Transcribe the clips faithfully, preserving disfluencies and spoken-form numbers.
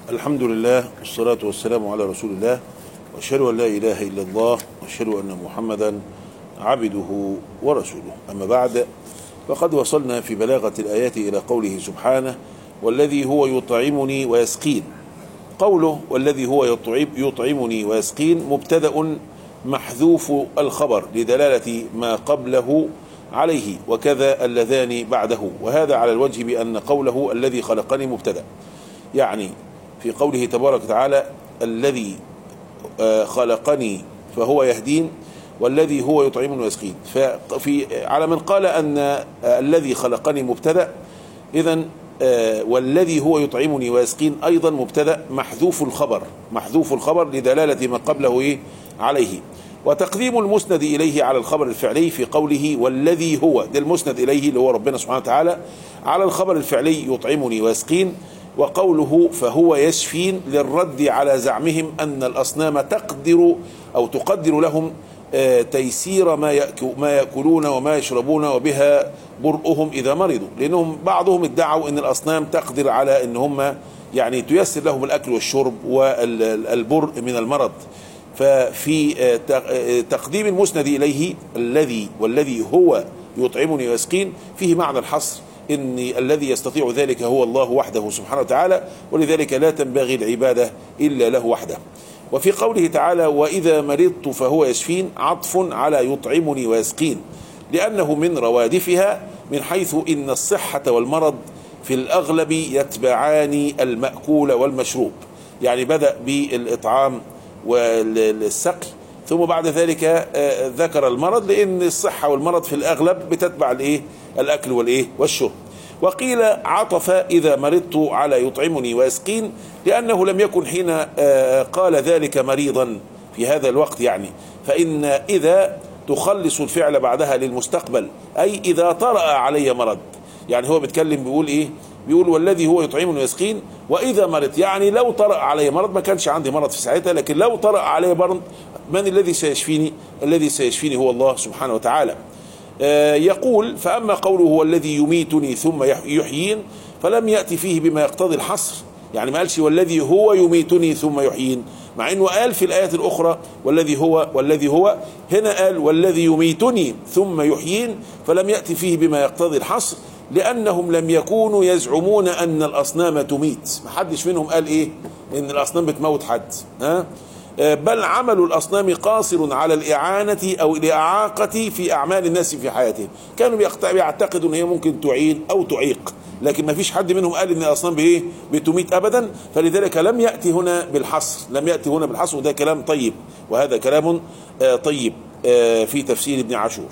الحمد لله والصلاة والسلام على رسول الله، وأشهد أن لا إله إلا الله، وأشهد أن محمدا عبده ورسوله. أما بعد، فقد وصلنا في بلاغة الآيات إلى قوله سبحانه: والذي هو يطعمني ويسقين. قوله والذي هو يطعم يطعمني ويسقين مبتدأ محذوف الخبر لدلالة ما قبله عليه، وكذا اللذان بعده، وهذا على الوجه بأن قوله الذي خلقني مبتدأ، يعني في قوله تبارك وتعالى الذي خلقني فهو يهدين، والذي هو يطعمني ويسقين. ففي على من قال أن الذي خلقني مبتدأ، إذن والذي هو يطعمني ويسقين أيضا مبتدأ محذوف الخبر محذوف الخبر لدلالة ما قبله إيه عليه. وتقديم المسند إليه على الخبر الفعلي في قوله والذي هو، ده المسند إليه اللي هو ربنا سبحانه وتعالى، على الخبر الفعلي يطعمني ويسقين. وقوله فهو يشفين للرد على زعمهم أن الأصنام تقدر أو تقدر لهم تيسير ما يأكلون وما يشربون وبها برؤهم إذا مرضوا، لأنهم بعضهم ادعوا أن الأصنام تقدر على أن هم يعني تيسر لهم الأكل والشرب والبرء من المرض. ففي تقديم المسند إليه الذي والذي هو يطعمني ويسقين فيه معنى الحصر، إن الذي يستطيع ذلك هو الله وحده سبحانه وتعالى، ولذلك لا تنبغي العبادة إلا له وحده. وفي قوله تعالى وإذا مرضت فهو يشفين عطف على يطعمني ويسقين، لأنه من روادفها، من حيث إن الصحة والمرض في الأغلب يتبعان المأكول والمشروب، يعني بدأ بالإطعام والسقي ثم بعد ذلك ذكر المرض، لأن الصحة والمرض في الأغلب بتتبع الإيه الأكل والإيه والشرب. وقيل عطف إذا مرضت على يطعمني ويسقين، لأنه لم يكن حين قال ذلك مريضا في هذا الوقت، يعني فإن إذا تخلص الفعل بعدها للمستقبل، أي إذا طرأ علي مرض. يعني هو بيتكلم بيقول إيه، بيقول والذي هو يطعمني ويسقين وإذا مرضت، يعني لو طرأ علي مرض، ما كانش عندي مرض في ساعتها، لكن لو طرأ علي مرض من الذي سيشفيني؟ الذي سيشفيني هو الله سبحانه وتعالى. يقول فأما قوله هو الذي يميتني ثم يحيين فلم يأتي فيه بما يقتضي الحصر، يعني ما قالش والذي هو يميتني ثم يحيين، مع انه قال في الآيات الأخرى والذي هو والذي هو، هنا قال والذي يميتني ثم يحيين، فلم يأتي فيه بما يقتضي الحصر، لأنهم لم يكونوا يزعمون أن الأصنام تميت. ما حدش منهم قال إيه إن الأصنام بتموت حد، ها؟ بل عمل الأصنام قاصر على الإعانة أو الإعاقة في أعمال الناس في حياتهم، كانوا بيعتقدوا أن هي ممكن تعين أو تعيق، لكن ما فيش حد منهم قال أن الأصنام بإيه بتميت أبدا، فلذلك لم يأتي هنا بالحصر لم يأتي هنا بالحصر وده كلام طيب، وهذا كلام طيب في تفسير ابن عاشور.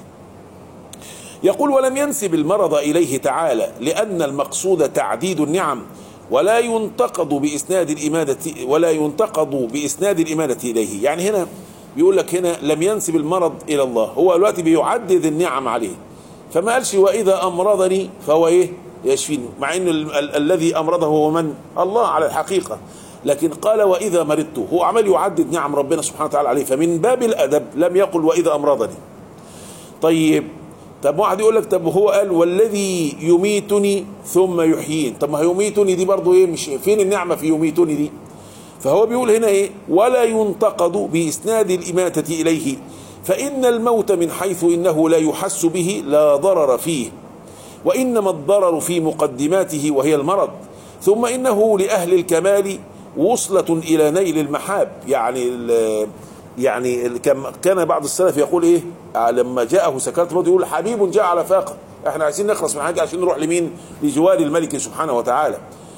يقول ولم ينسب المرض إليه تعالى، لأن المقصود تعديد النعم، ولا ينتقد بإسناد الإمادة ولا ينتقد بإسناد الإمادة إليه. يعني هنا بيقول لك هنا لم ينسب المرض إلى الله، هو دلوقتي بيعدد النعم عليه، فما قالش وإذا أمرضني فهو إيه يشفيني، مع إن ال ال الذي أمرضه هو من؟ الله على الحقيقة، لكن قال وإذا مرضت، هو عمل يعدد نعم ربنا سبحانه وتعالى عليه، فمن باب الأدب لم يقل وإذا أمرضني. طيب طب واحد يقول لك طب هو قال والذي يميتني ثم يحيين، طب ما يميتني دي برضو ايه، مش فين النعمة في يميتني دي؟ فهو بيقول هنا ايه ولا ينتقد بإسناد الإماتة إليه، فإن الموت من حيث إنه لا يحس به لا ضرر فيه، وإنما الضرر في مقدماته وهي المرض، ثم إنه لأهل الكمال وصلة إلى نيل المحاب. يعني يعني كان بعض السلف يقول ايه لما جاءه سكرات الموت، يقول حبيب جاء على فاقة، احنا عايزين نخلص من حاجه عشان نروح لمين؟ لجوار الملك سبحانه وتعالى.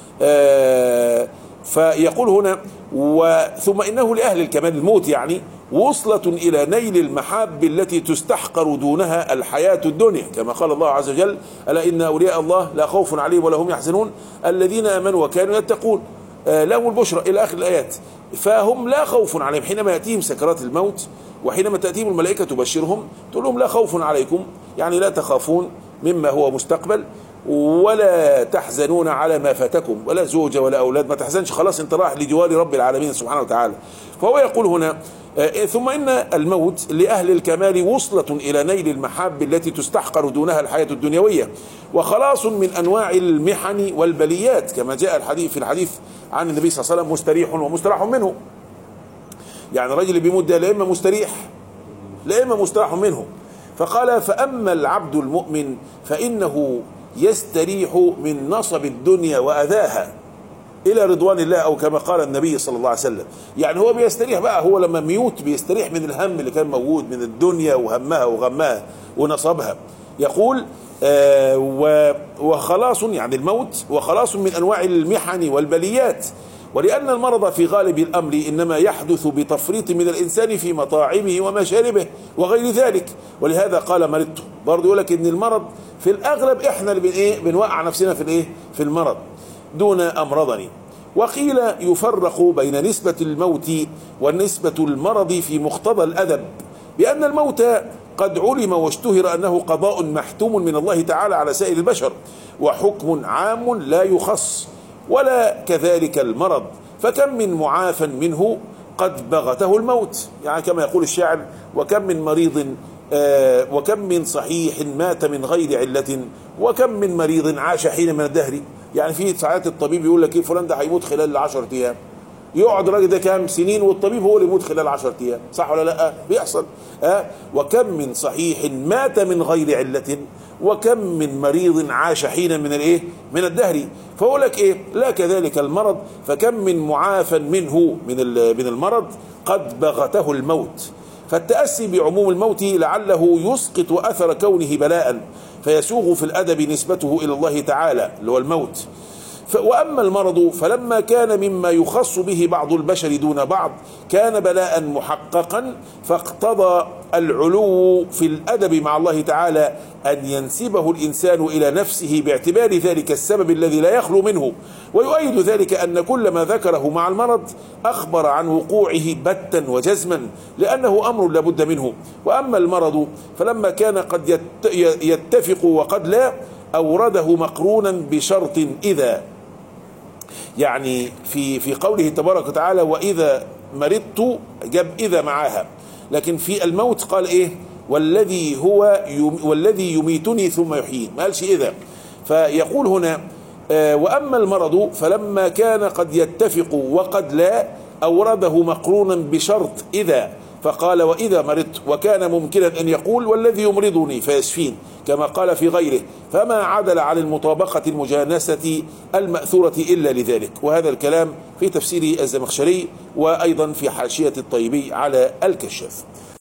آه فيقول هنا ثم انه لاهل الكمال الموت، يعني وصلة الى نيل المحاب التي تستحقر دونها الحياة الدنيا، كما قال الله عز وجل الا ان اولياء الله لا خوف عليهم ولا هم يحزنون الذين امنوا وكانوا يتقون لهم البشرى الى اخر الايات. فهم لا خوف عليهم حينما يأتيهم سكرات الموت، وحينما تأتيهم الملائكة تبشرهم تقول لهم لا خوف عليكم، يعني لا تخافون مما هو مستقبل، ولا تحزنون على ما فاتكم، ولا زوجة ولا أولاد، ما تحزنش، خلاص انت راح لجوار رب العالمين سبحانه وتعالى. فهو يقول هنا ثم إن الموت لأهل الكمال وصلة إلى نيل المحاب التي تستحقر دونها الحياة الدنيوية، وخلاص من أنواع المحن والبليات، كما جاء الحديث في الحديث عن النبي صلى الله عليه وسلم مستريح ومستراح منه. يعني الرجل اللي بيموت ده لا إما مستريح لا إما مستراح منه. فقال فأما العبد المؤمن فإنه يستريح من نصب الدنيا وأذاها إلى رضوان الله، أو كما قال النبي صلى الله عليه وسلم. يعني هو بيستريح بقى، هو لما ميوت بيستريح من الهم اللي كان موجود من الدنيا وهمها وغمها ونصبها. يقول آه وخلاص، يعني الموت وخلاص من أنواع المحن والبليات. ولأن المرض في غالب الأمر إنما يحدث بتفريط من الإنسان في مطاعمه ومشاربه وغير ذلك. ولهذا قال مرضت. برضه يقول لك إن المرض في الأغلب إحنا اللي بن إيه بنوقع نفسنا في الإيه في المرض دون أمرضني. وقيل يفرق بين نسبة الموت ونسبة المرض في مقتضى الأدب، بأن الموت قد علم واشتهر أنه قضاء محتوم من الله تعالى على سائر البشر وحكم عام لا يخص، ولا كذلك المرض، فكم من معافى منه قد بغته الموت. يعني كما يقول الشاعر وكم من مريض آه وكم من صحيح مات من غير علة وكم من مريض عاش حين من الدهر. يعني في ساعات الطبيب يقول لك ايه فلان ده هيموت خلال عشرة ايام، يقعد الراجل ده كام سنين والطبيب هو اللي يموت خلال عشرة ايام، صح ولا لا؟ بيحصل. آه وكم من صحيح مات من غير علة وكم من مريض عاش حين من الايه من الدهر. فاقول لك ايه لا كذلك المرض، فكم من معافى منه من من المرض قد بغته الموت. فالتأسي بعموم الموت لعله يسقط أثر كونه بلاء فيسوغ في الأدب نسبته إلى الله تعالى اللي هو الموت. وأما المرض فلما كان مما يخص به بعض البشر دون بعض كان بلاء محققا، فاقتضى العلو في الأدب مع الله تعالى أن ينسبه الإنسان إلى نفسه باعتبار ذلك السبب الذي لا يخلو منه. ويؤيد ذلك أن كل ما ذكره مع المرض أخبر عن وقوعه بتا وجزما لأنه أمر لا بد منه. وأما المرض فلما كان قد يتفق وقد لا أورده مقرونا بشرط إذا، يعني في في قوله تبارك وتعالى وإذا مرضت جاب إذا معاها، لكن في الموت قال إيه والذي هو يم والذي يميتني ثم يحيين، ما قالش إذا. فيقول هنا آه وأما المرض فلما كان قد يتفق وقد لا أورده مقرونا بشرط إذا، فقال وإذا مرضت، وكان ممكنا أن يقول والذي يمرضني فيشفين كما قال في غيره، فما عدل عن المطابقة المجانسة المأثورة إلا لذلك. وهذا الكلام في تفسير الزمخشري وأيضا في حاشية الطيبي على الكشاف.